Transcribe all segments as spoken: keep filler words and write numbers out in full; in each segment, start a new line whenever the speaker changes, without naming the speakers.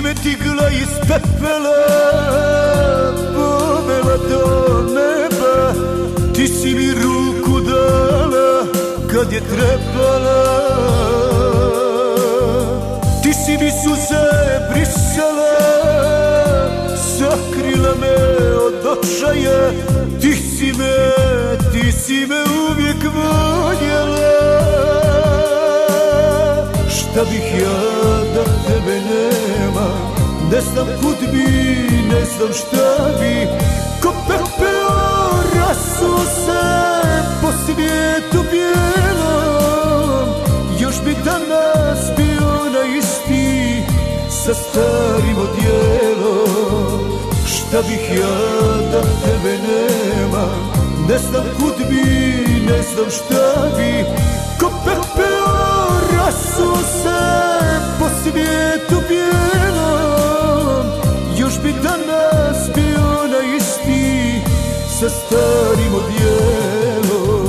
me digla iz pepela, povela do neba. Ti si mi ruku dala kad je trebala, ti si mi suze brisala, sakrila me od očaja. Ti si me, ti si me uvijek voljela. Šta bih ja da tebe nema, ne znam kud bi, ne znam šta bi. Ko pepeo rasuo se po svijetu bijelom, još bi danas bio na isti sa starim odjelom. Šta bih ja da tebe nema, ne znam kud bi, ne znam šta bi. Ko pepeo rasuo se po svijetu bijelom, još bi danas bio na isti sa starim odjelom.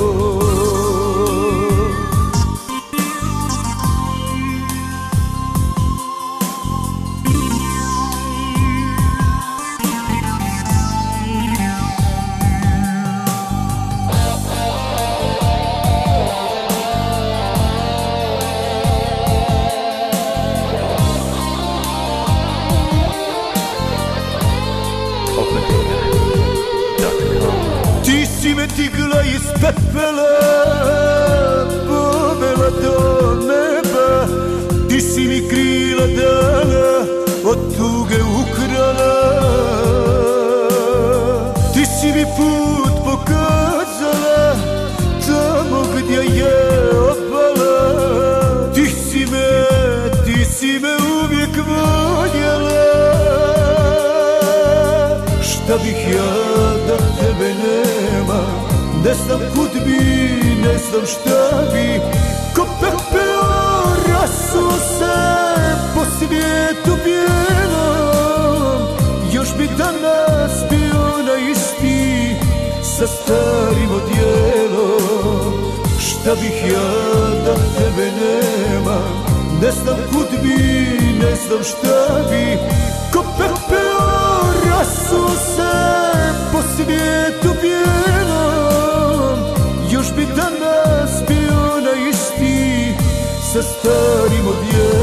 Ti si me digla iz pepela, povela do neba. Ti si mi krila dala, od tuge ukrala. Ti si mi put pokazala, tamo gdje je obala. Ti si me, ti si me uvijek voljela. Šta bih ja da tebe nema, ne znam kud bi, ne znam šta bi. Ko pepeo rasuo se po svijetu bijelom, još bi danas bio na isti sa starim odjelom. Šta bih ja da tebe nema, ne znam kud bi, ne znam šta bi. Ko pepeo rasuo se po svijetu bijelom, još bi danas bio na isti sa starim odjelom.